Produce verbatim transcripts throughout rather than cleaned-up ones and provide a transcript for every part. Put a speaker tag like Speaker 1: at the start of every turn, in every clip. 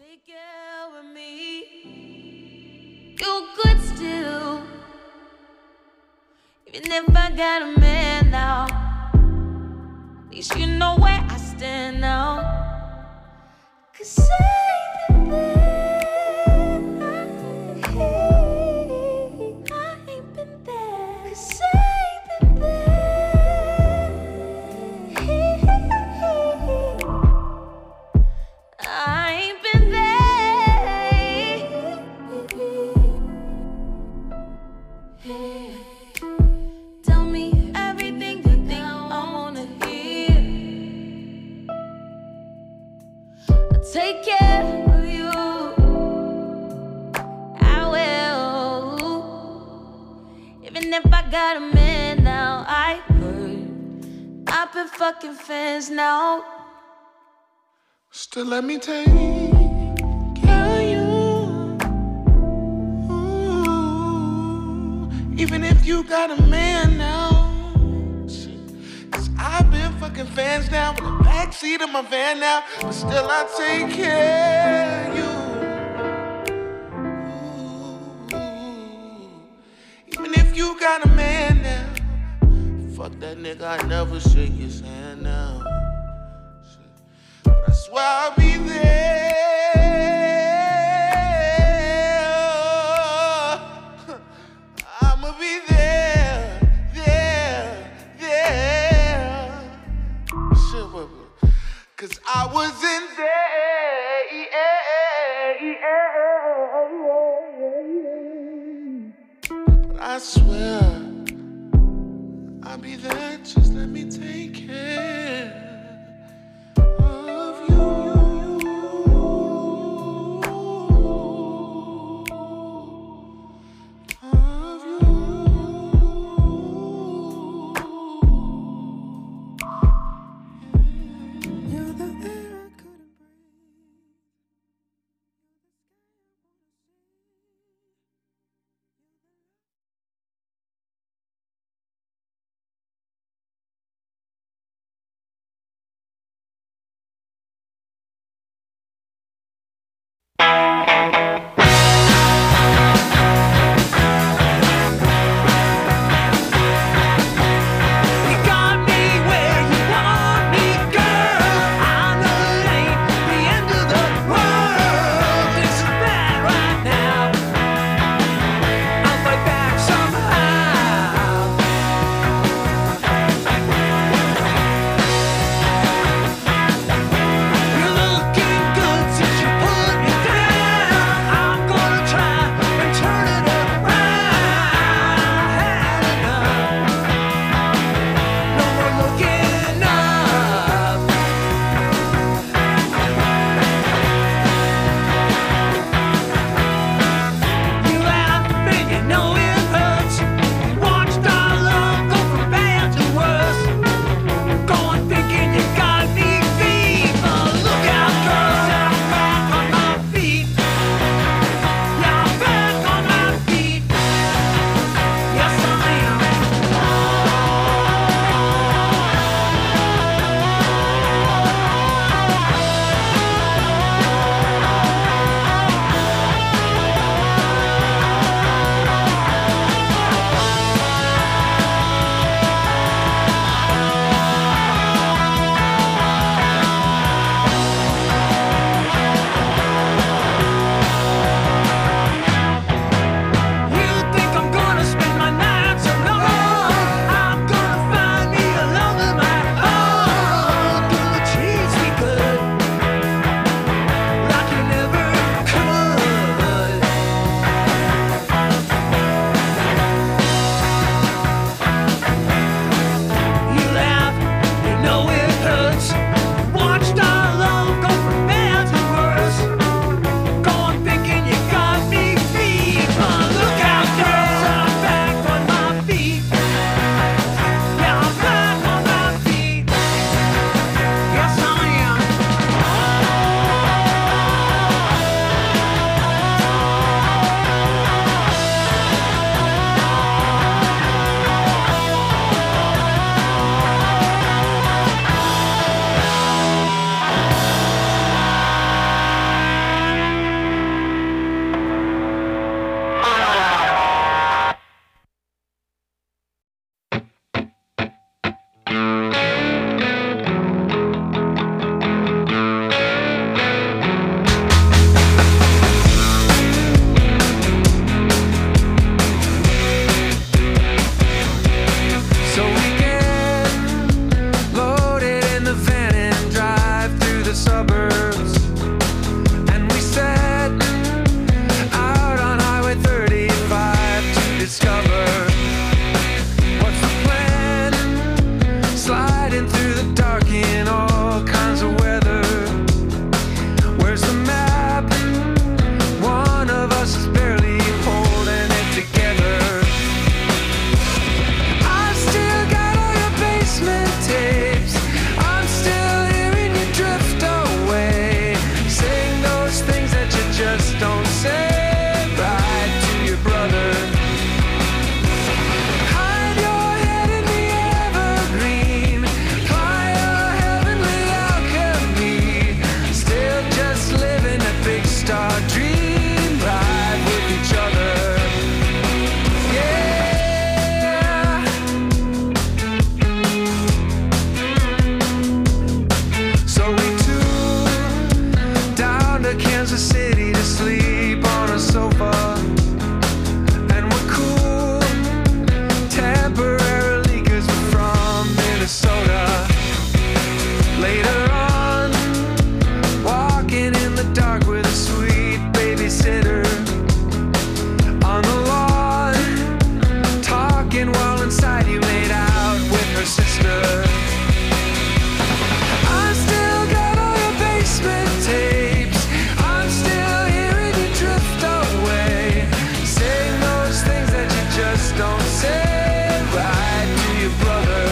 Speaker 1: Take care of me. You good still, even if I got a man now. At least you know where I stand now. 'Cause I ain't been there. I ain't been there. 'Cause I ain't been there. I ain't been there. Tell me everything you think I wanna hear. I'll take care of you. I will. Even if I got a man now, I heard I've been fucking fans now.
Speaker 2: Still let me take care of you. Ooh, even if you got a man now. Cause I've been fucking fans now in the backseat of my van now. But still I take care of you. Ooh, even if you got a man now. Fuck that nigga, I never shake his hand now. But I swear I'll be there. I'ma be there, there, there. Shit, what? Cause I wasn't there. Yeah, yeah. But I swear I'll be there. Just let me take care.
Speaker 3: dark with a sweet babysitter on the lawn, talking while inside you made out with her sister. I still got all your basement tapes. I'm still hearing you drift away, saying those things that you just don't say right to your brother.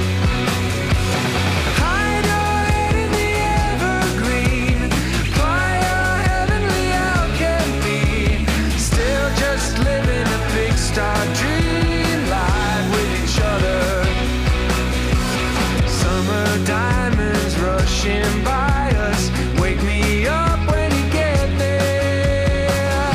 Speaker 3: Hide your head in the evergreen, fly your heavenly alchemy, still just living a big star dream live with each other. Summer diamonds rushing by us, wake me up when you get there.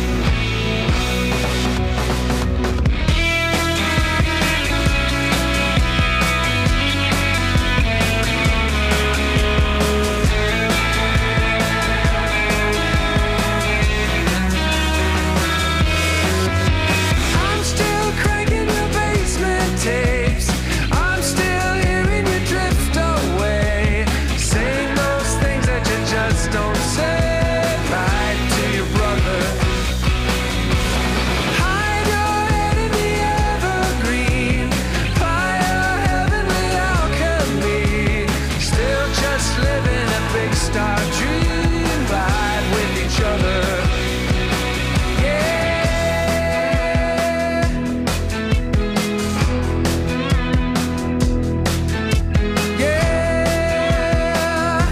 Speaker 3: I'm still cranking your basement tapes. I'm still hearing you drift away, saying those things that you just don't say right to your brother. Hide your head in the evergreen, fly your heavenly alchemy, still just living a big star dream right with each other. Yeah. Yeah.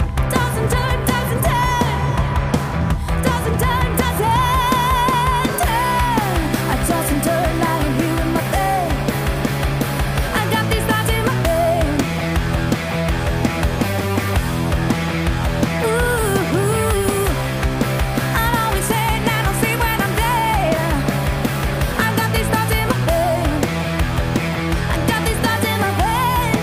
Speaker 1: Toss and turn, toss and turn. Toss and turn, toss and turn. I toss and turn lying here in my bed. I got these thoughts in my head. Ooh, I'll always say it now, don't see when I'm dead. I got these thoughts in my head. I got these thoughts in my head.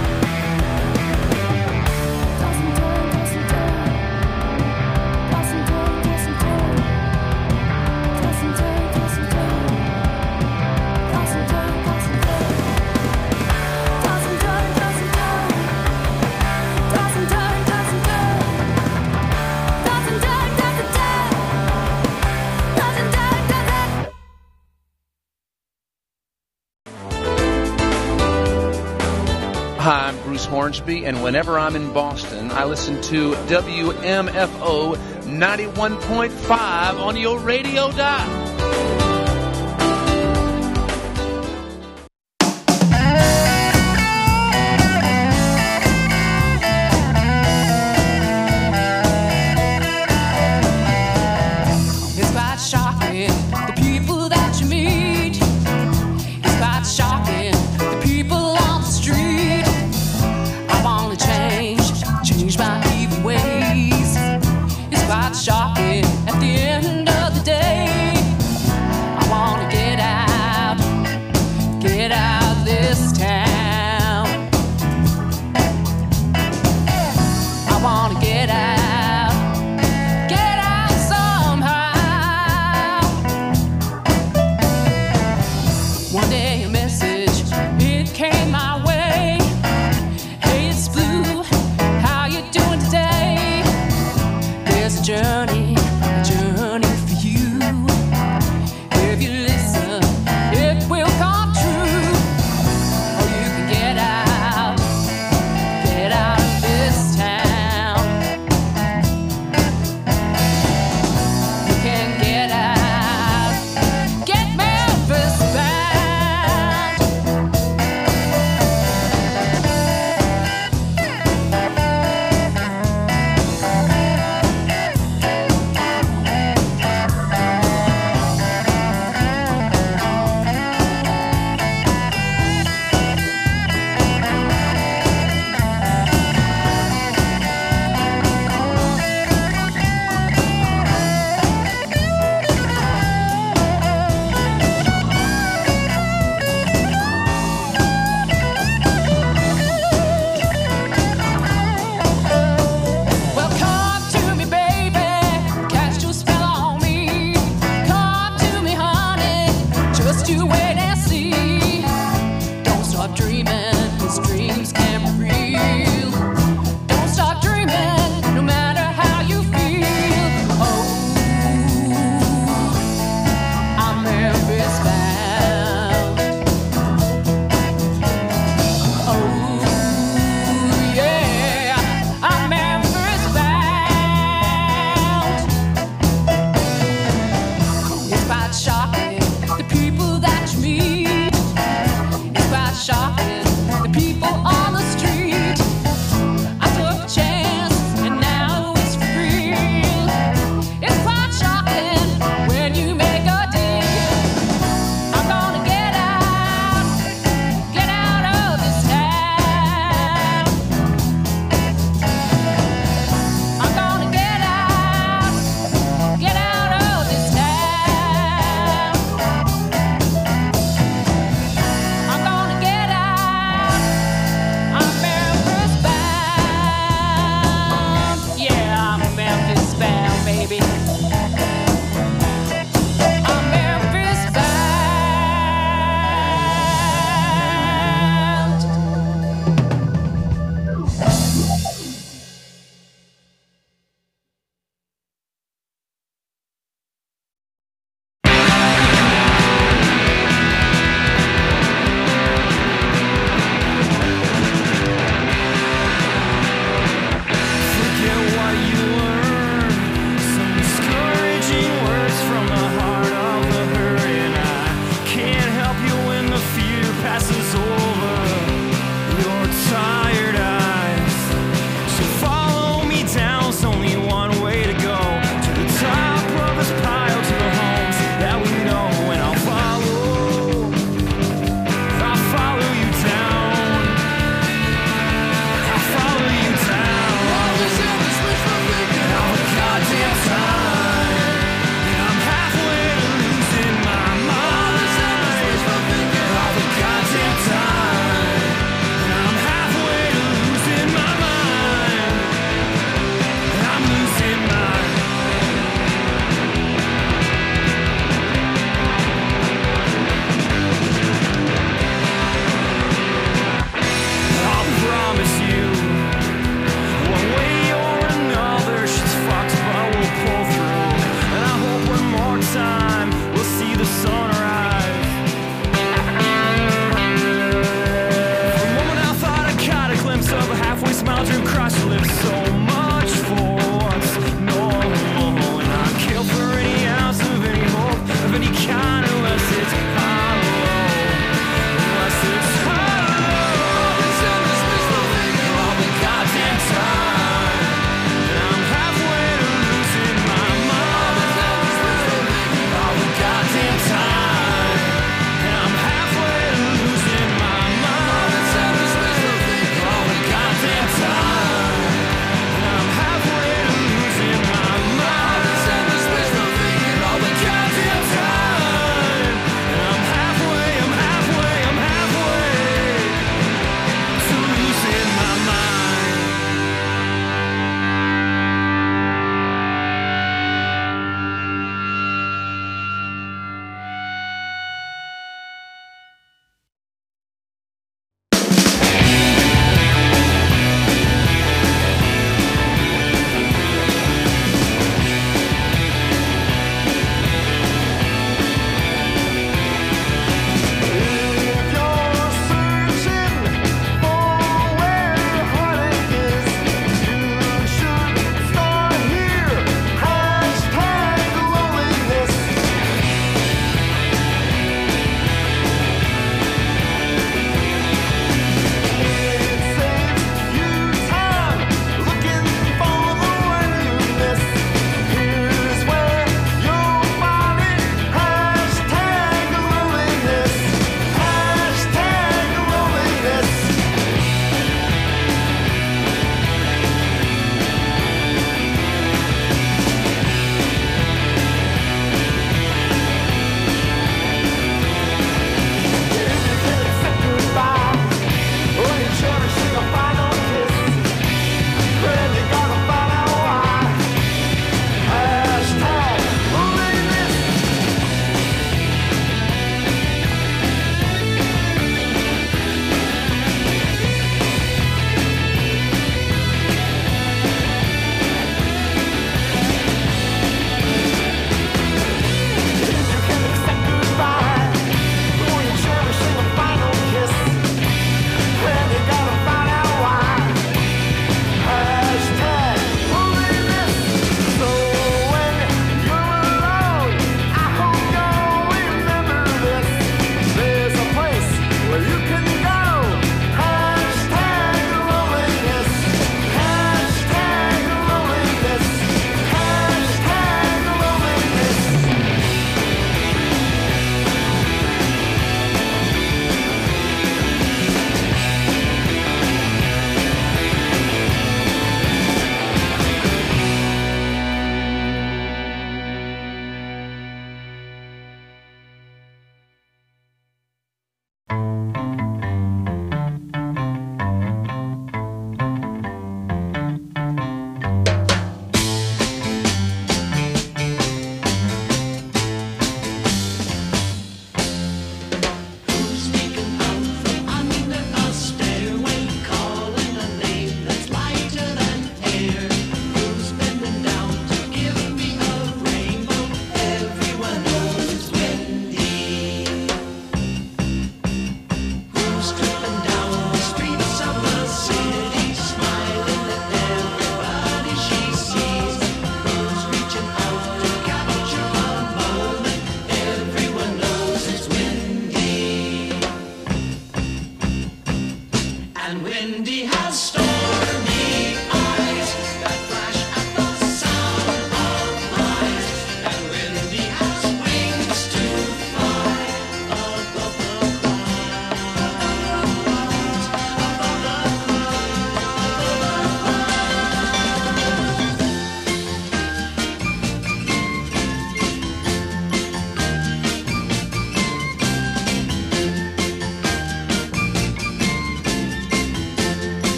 Speaker 1: Toss and turn, toss and turn. Toss and turn, toss and turn. Toss and turn, toss and turn. Toss and turn, toss and turn. Toss and turn, toss and turn. Toss and turn, toss and turn. Toss and turn, toss and turn. Toss and turn, toss and turn.
Speaker 4: Hi, I'm Bruce Hornsby, and whenever I'm in Boston, I listen to W M F O ninety-one point five on your radio dial.
Speaker 5: It's quite shocking, the people that you meet. It's quite shocking, the people on the street. I've only changed, changed my evil ways. It's quite shocking, at the end of the day.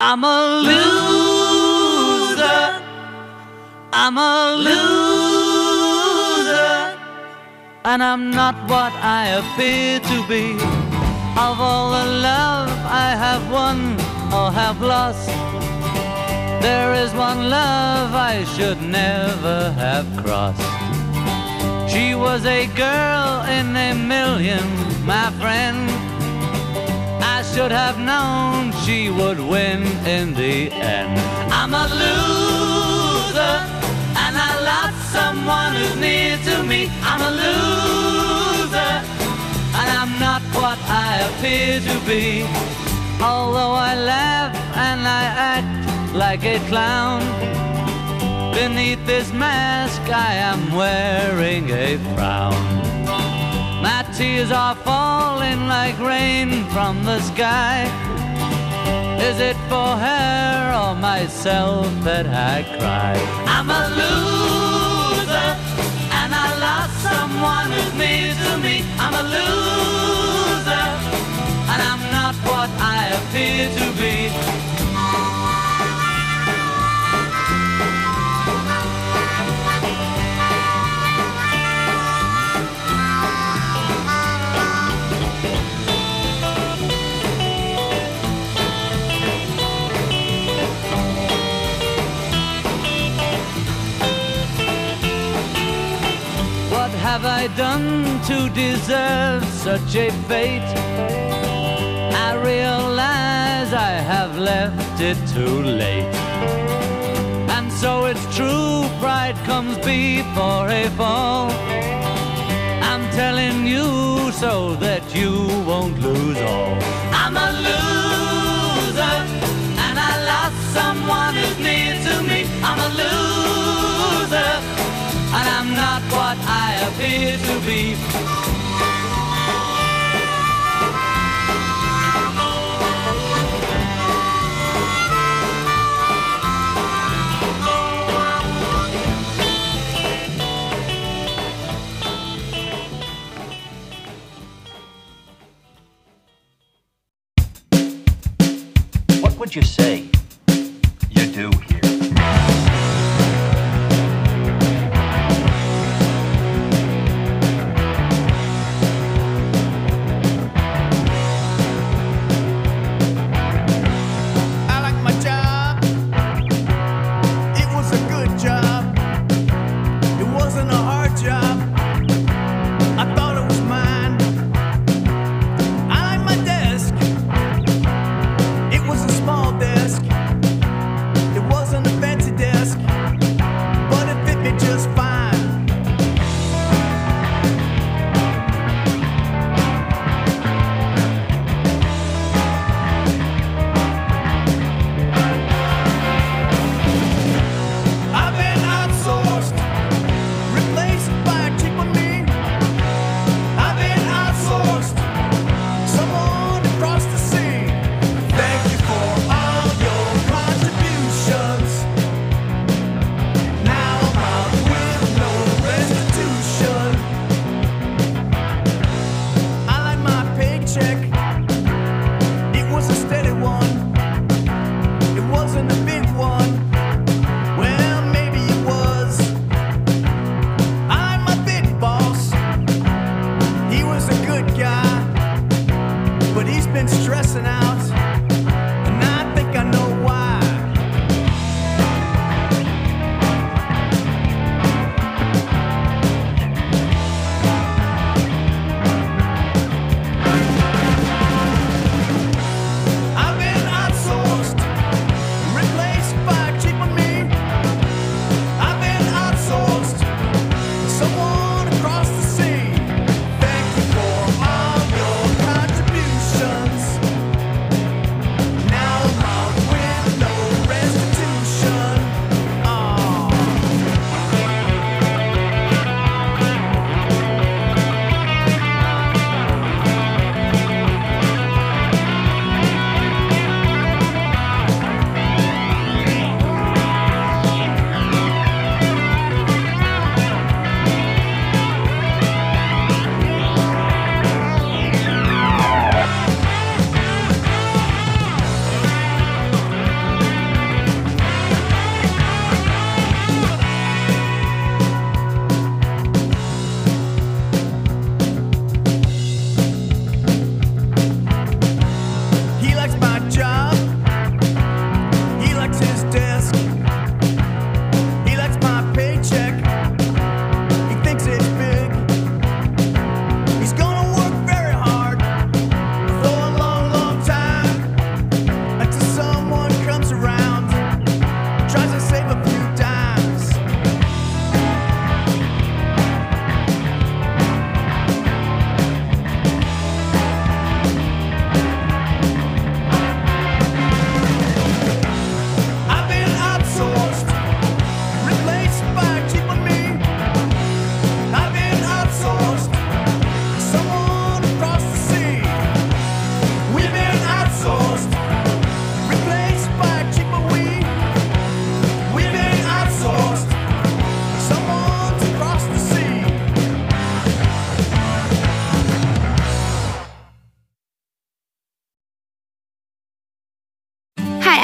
Speaker 6: I'm a loser. I'm a loser. And I'm not what I appear to be. Of all the love I have won or have lost, there is one love I should never have crossed. She was a girl in a million, my friend. I should have known she would win in the end. I'm a loser, and I lost someone who's near to me. I'm a loser, and I'm not what I appear to be. Although I laugh and I act like a clown, beneath this mask I am wearing a frown. My tears are falling like rain from the sky. Is it for her or myself that I cry? I'm a loser, and I lost someone who's near to me. I'm a loser, and I'm not what I appear to be. What have I done to deserve such a fate? I realize I have left it too late. And so it's true, pride comes before a fall. I'm telling you so that you won't lose all. I'm a loser, and I lost someone who's near to me. I'm a loser, and I'm not what I appear to be.
Speaker 7: What would you say you do here?
Speaker 8: I like my job. It was a good job. It wasn't a hard job. I thought it was mine. I like my desk. It was a small desk.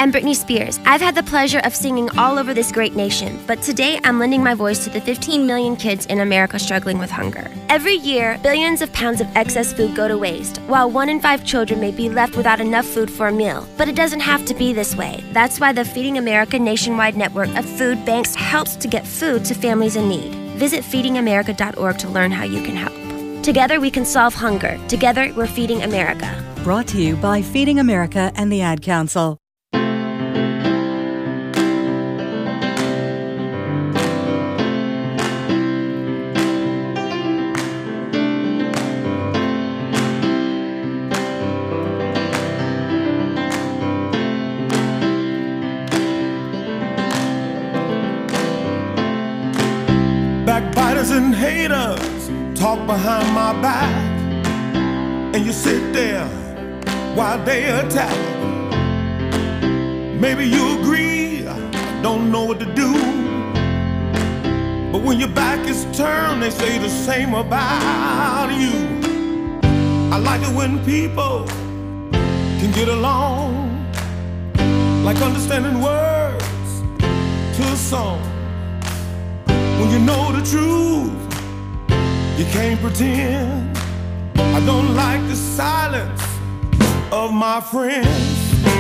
Speaker 9: I'm Britney Spears. I've had the pleasure of singing all over this great nation, but today I'm lending my voice to the fifteen million kids in America struggling with hunger. Every year, billions of pounds of excess food go to waste, while one in five children may be left without enough food for a meal. But it doesn't have to be this way. That's why the Feeding America nationwide network of food banks helps to get food to families in need. Visit feeding america dot org to learn how you can help. Together we can solve hunger. Together we're Feeding America.
Speaker 10: Brought to you by Feeding America and the Ad Council.
Speaker 11: Backbiters and haters talk behind my back, and you sit there while they attack. Maybe you agree, I don't know what to do, but when your back is turned, they say the same about you. I like it when people can get along, like understanding words to a song. When you know the truth, you can't pretend. I don't like the silence of my friends.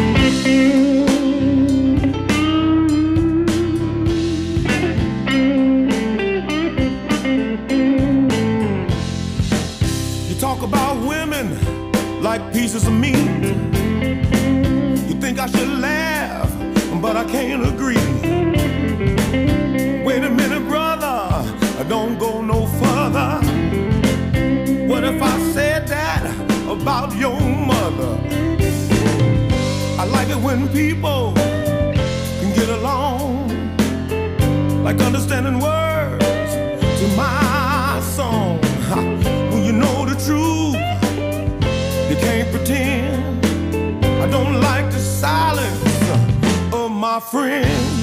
Speaker 11: You talk about women like pieces of meat. You think I should laugh, but I can't agree. Wait a minute, brother, don't go no further. What if I said that about your mother? I like it when people can get along, like understanding words to my song. When you know the truth, you can't pretend. I don't like the silence of my friends.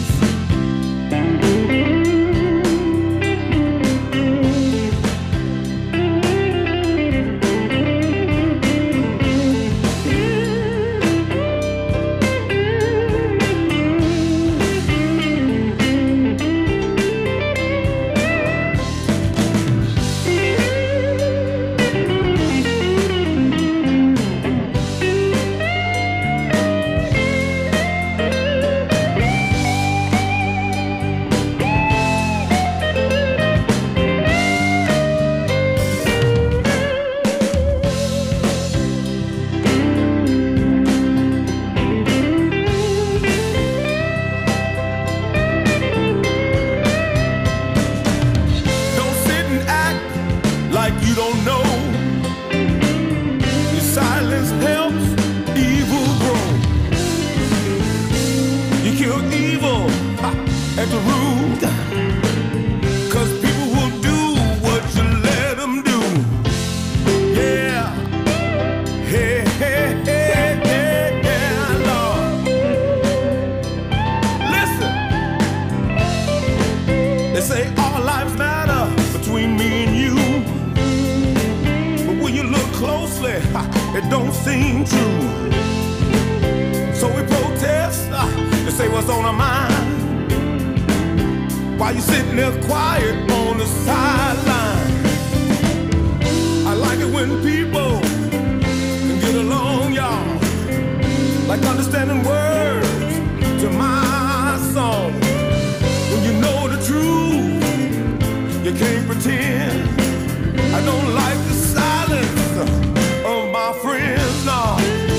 Speaker 11: It don't seem true. So we protest uh, and say what's on our mind, while you sitting there quiet on the sideline. I like it when people can get along, y'all, like understanding words to my song. When you know the truth, you can't pretend. I don't like the silence of my friends, no.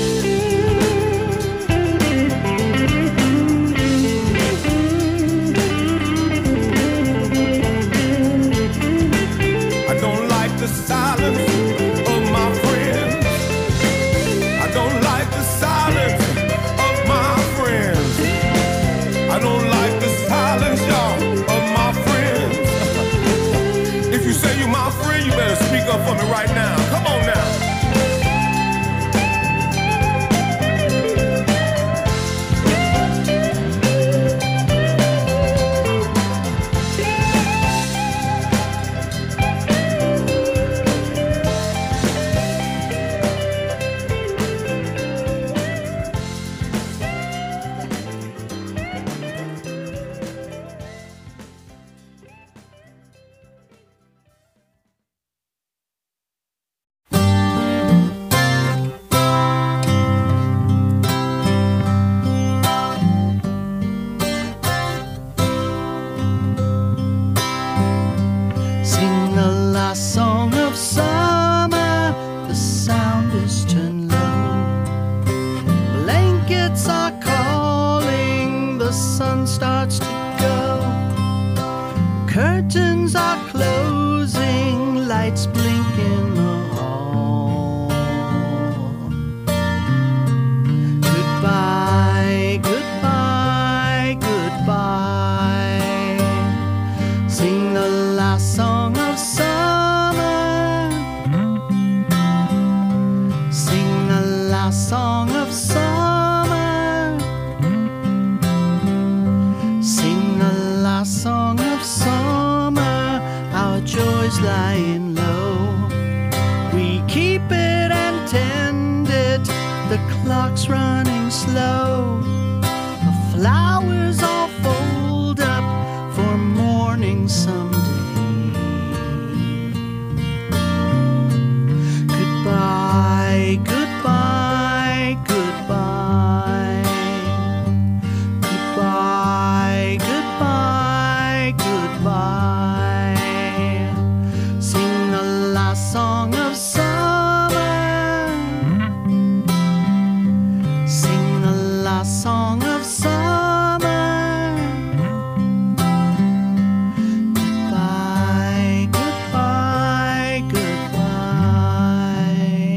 Speaker 11: I don't like the silence of my friends. I don't like the silence of my friends. I don't like the silence, y'all, of my friends. If you say you're my
Speaker 6: Curtains are closing, lights blink in the hall. Goodbye, goodbye, goodbye. Sing the last song of summer. Sing the last song of summer. Sing the last song of summer. Our joys lying low. We keep it and tend it. The clock's running slow. The flowers all fold up for morning someday. Goodbye, goodbye, goodbye. Goodbye, goodbye, goodbye. Sing the last song of summer. Sing the last song of summer. Goodbye, goodbye, goodbye.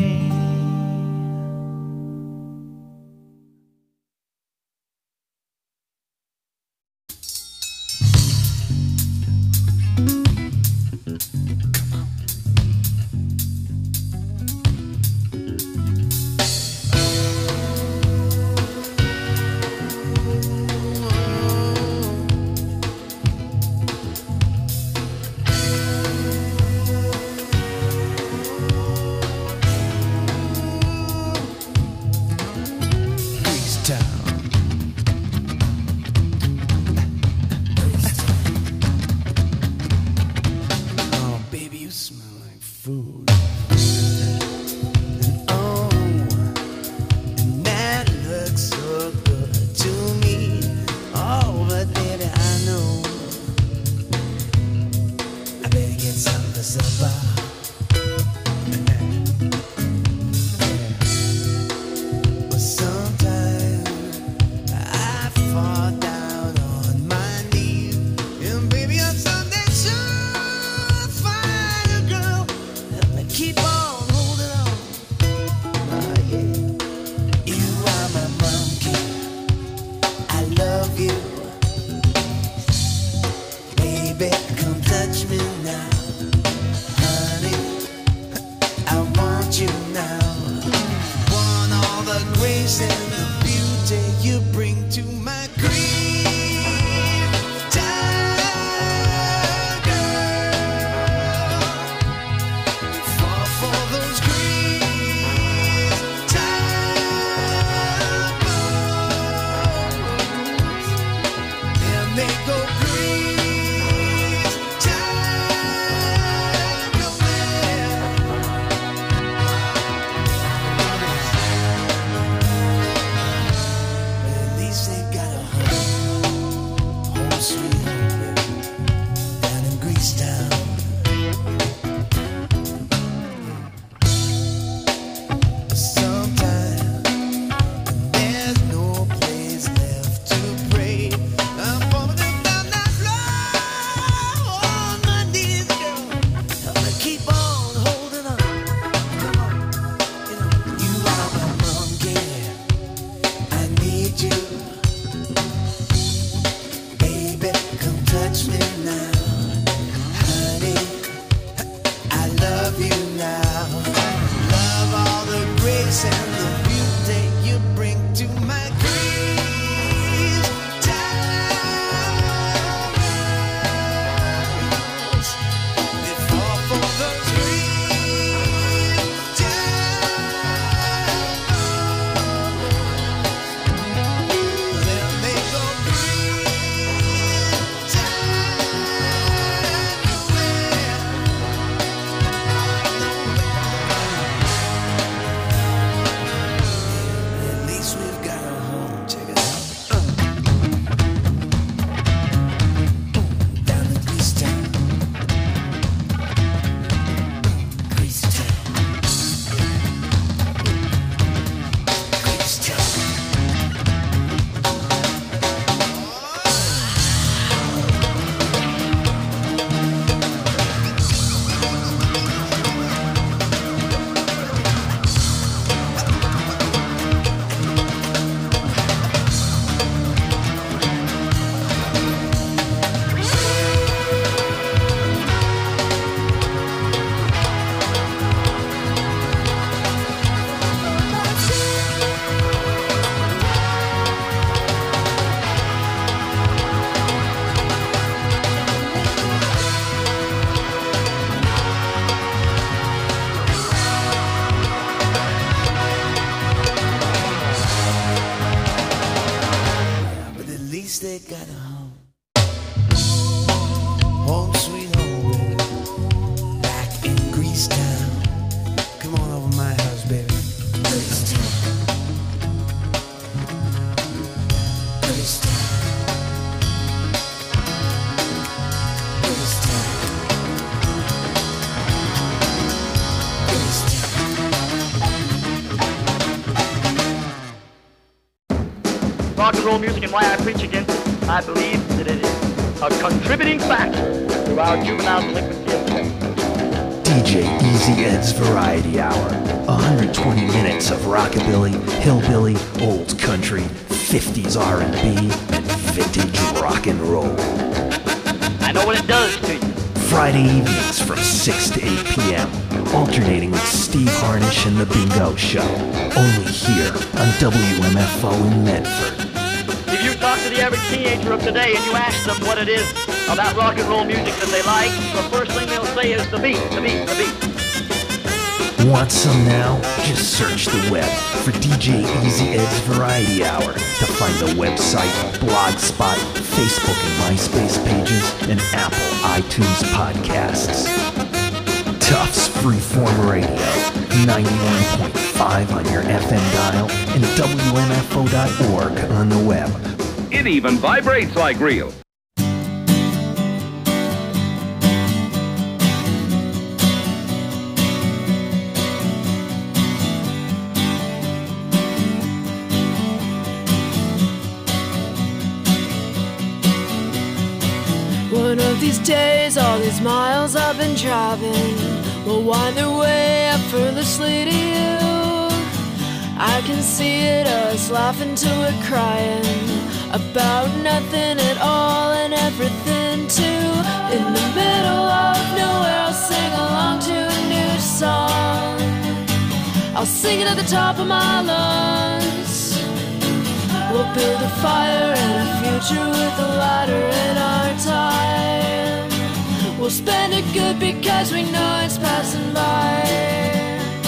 Speaker 3: Oh, baby, you smell like food. And oh, and that looks so good to me. Oh, but baby, I know I better get something for supper. But sometimes I fall down on my knees, and baby, I'm something sure find a girl that keep on holding on. Oh yeah, you are my monkey. I love you, baby. Come touch me now, honey. I want you now. Want all the grace and the beauty you bring to my green tiger. Fall for those green tigers, and they go green tiger. At least they
Speaker 12: why I preach against it. I believe that it is a contributing factor to our juvenile delinquency of
Speaker 13: D J Easy Ed's Variety Hour. one hundred twenty minutes of rockabilly, hillbilly, old country, fifties R and B, and vintage rock and roll.
Speaker 12: I know what it does to you.
Speaker 13: Friday evenings from six to eight p.m. Alternating with Steve Harnish and The Bingo Show. Only here on W M F O in Medford.
Speaker 12: If you talk to the average teenager of today and you ask them what it is about rock and roll music that they like, the first thing they'll say is the beat, the beat, the beat.
Speaker 13: Want some now? Just search the web for D J Easy Ed's Variety Hour to find the website, Blogspot, Facebook and MySpace pages, and Apple iTunes podcasts. Tufts Freeform Radio, ninety-one point five on your F M dial, and W M F O dot org on the web.
Speaker 14: It even vibrates like real.
Speaker 15: One of these days, all these miles I've been driving will wind their way effortlessly to you. I can see it, us laughing till we're crying about nothing at all and everything too. In the middle of nowhere, I'll sing along to a new song. I'll sing it at the top of my lungs. We'll build a fire and a future with a lighter in our time. We'll spend it good because we know it's passing by.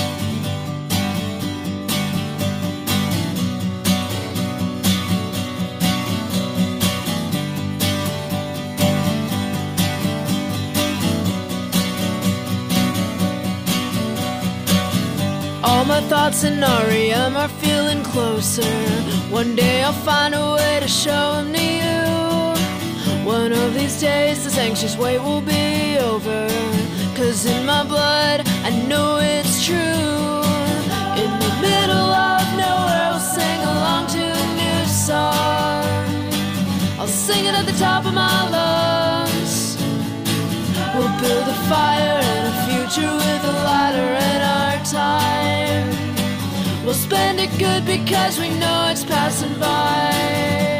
Speaker 15: All my thoughts in R E M are feeling closer. One day I'll find a way to show them to you. One of these days this anxious wait will be over. Cause in my blood I know it's true. In the middle of nowhere I'll sing along to a new song. I'll sing it at the top of my lungs. We'll build a fire and a future with a lighter in our time. We'll spend it good because we know it's passing by.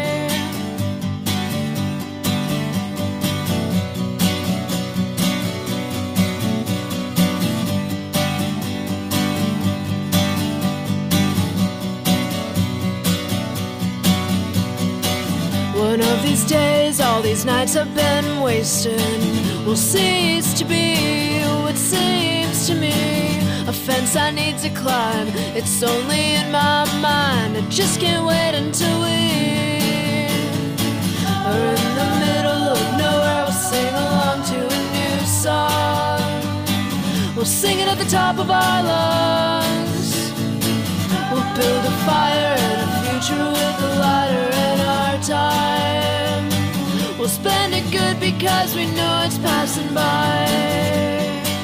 Speaker 15: One of these days, all these nights I've been wasting will cease to be what seems to me a fence I need to climb. It's only in my mind. I just can't wait until we are in the middle of nowhere. We'll sing along to a new song. We'll sing it at the top of our lungs. We'll build a fire and a future with a lighter in our time. We'll spend it good because we know it's passing by.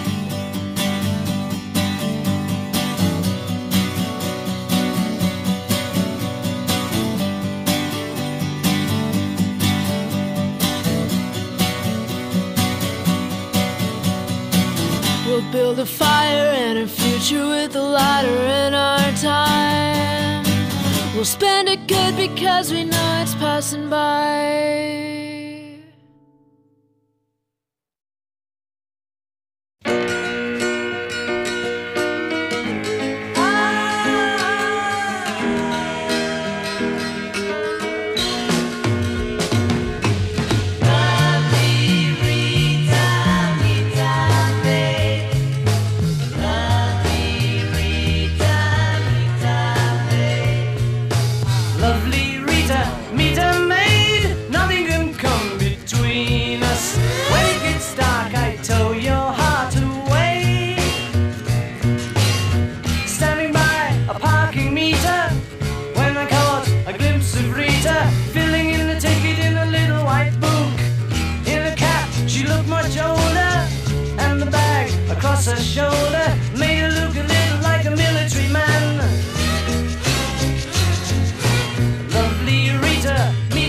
Speaker 15: We'll build a fire and a future with a lighter in our time. We'll spend it good because we know it's passing by.
Speaker 3: Lovely Rita, meet a maid, nothing can come between us. When it gets dark, I tow your heart away. Standing by a parking meter, when I caught a glimpse of Rita, filling in the ticket in a little white book. In a cap, she looked much older, and the bag across her shoulder made her look a little like a military man. Lovely Rita, me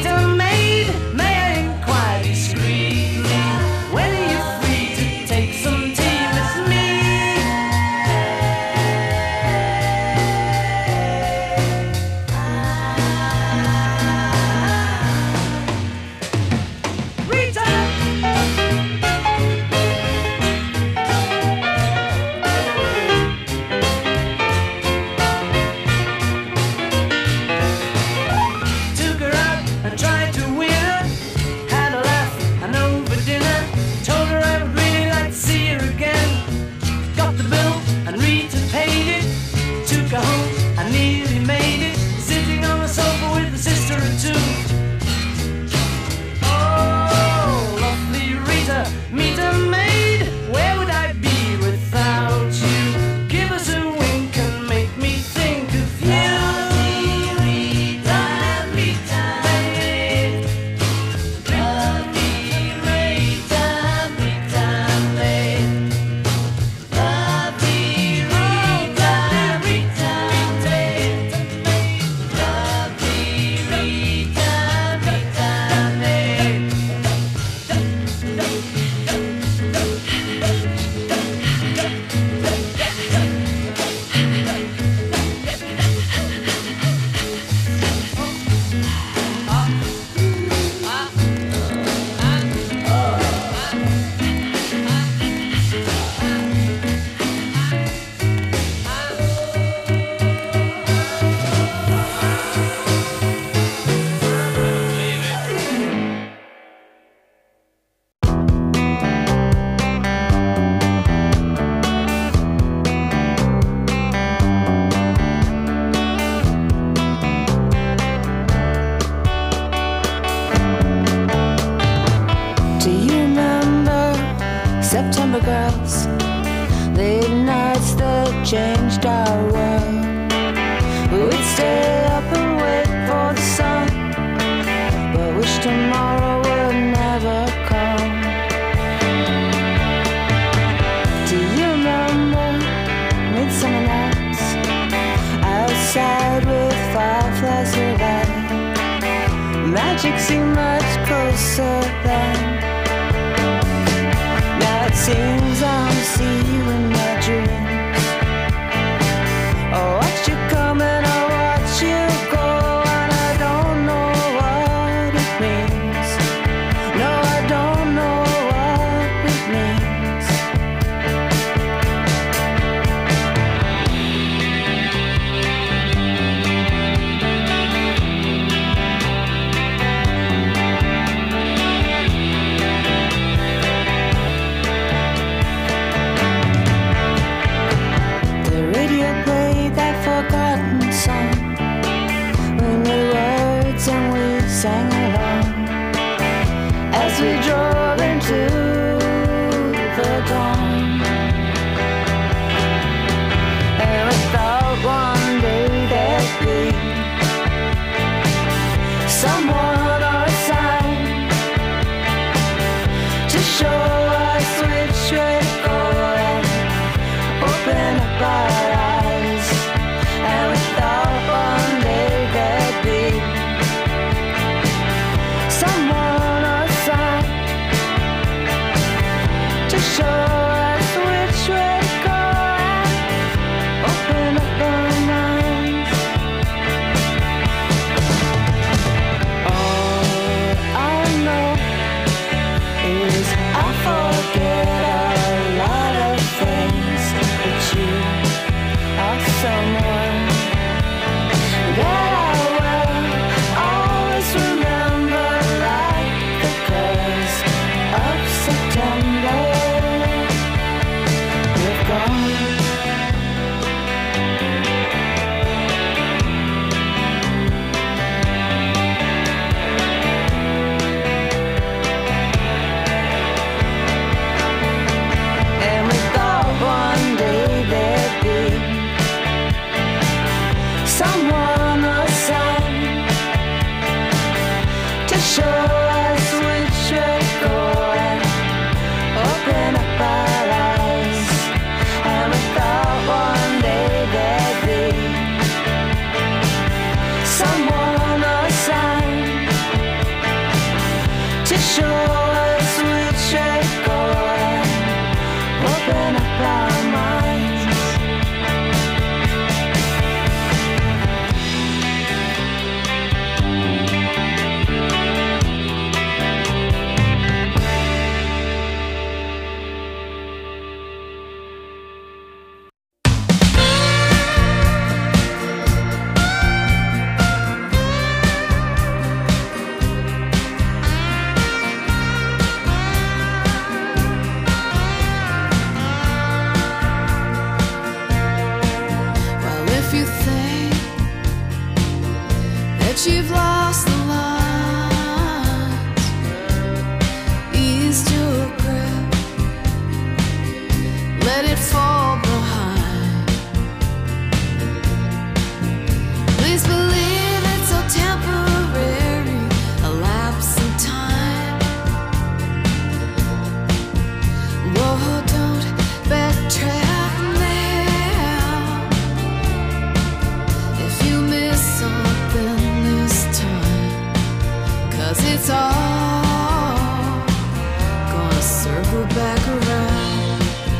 Speaker 15: September girls, late nights that changed our world. We'd stay up and wait for the sun, but wish tomorrow would never come. Do you remember midsummer nights outside with fireflies of light? Magic seemed much closer then. It seems I'm seeing you in my dreams. I watch you come and I watch you go, and I don't know what it means. No, I don't know what it means. Forgotten song, we knew words and we sang along as we drove into the dawn. And we thought one day there'd be someone or a sign to show us which way to go and open up our eyes. And we thought one day there'd be someone or a sign to show us which way to go and open up our minds. All I know is I forget a lot of things, but you are someone that I will always remember, like the colors of September. You're gone. And we thought one day there'd be someone or sign to show us which way to go and open up our eyes. And we thought one day there'd be someone or sign to show us which way to go and open up our minds. circle back around.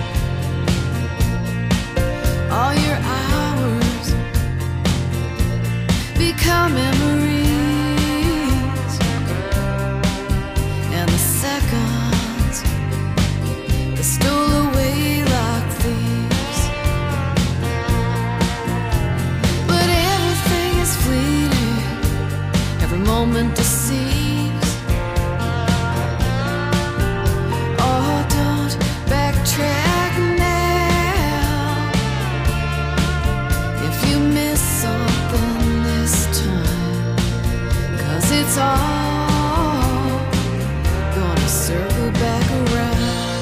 Speaker 15: All your hours become memories, and the seconds they stole away like thieves. But everything is fleeting, every moment deceives. Oh, don't backtrack now. If you miss something this time, 'cause it's all gonna circle back around.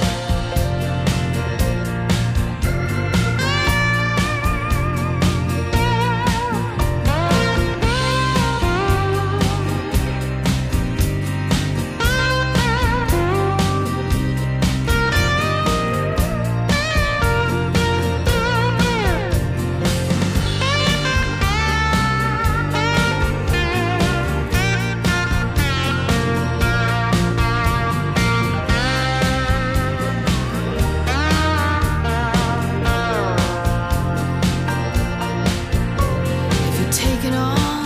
Speaker 15: If you're taking on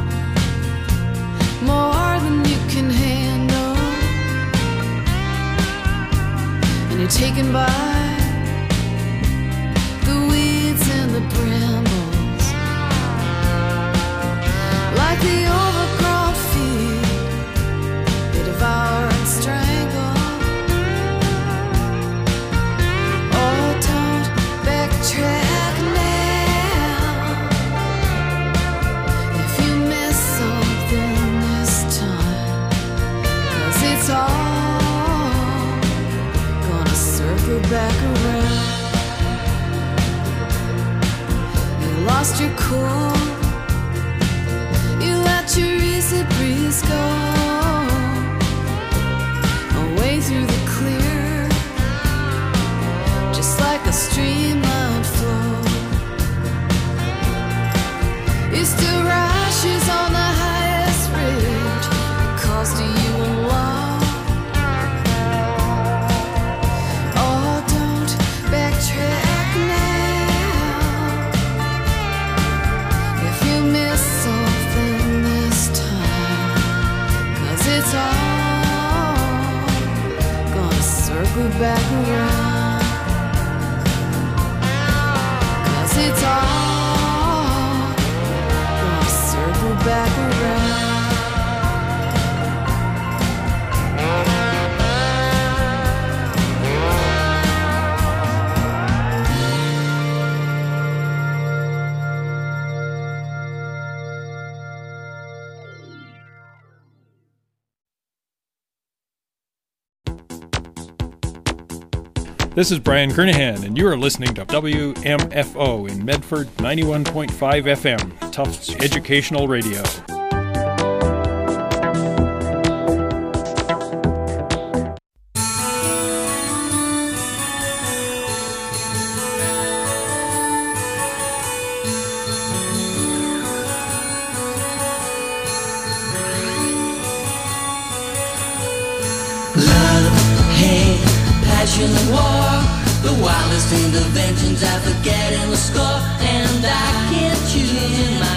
Speaker 15: more than you can handle, and you're taken by the weeds and the brambles, like the overgrown field they devour and strangle. Oh, don't backtrack now. If you miss something this time, 'cause it's all gonna circle back around. You lost your cool, you let your easy breeze go away through the clear, just like a streamlined flow. You still rashes on the highest ridge, it calls to you in love. Oh, don't backtrack now. If you miss something this time, 'cause it's all gonna circle back around. 'Cause it's all gonna circle back around.
Speaker 16: This is Brian Kernahan, and you are listening to W M F O in Medford, ninety-one point five F M, Tufts Educational Radio.
Speaker 17: passion and war, the wildest interventions I forget in the score, and I can't choose in my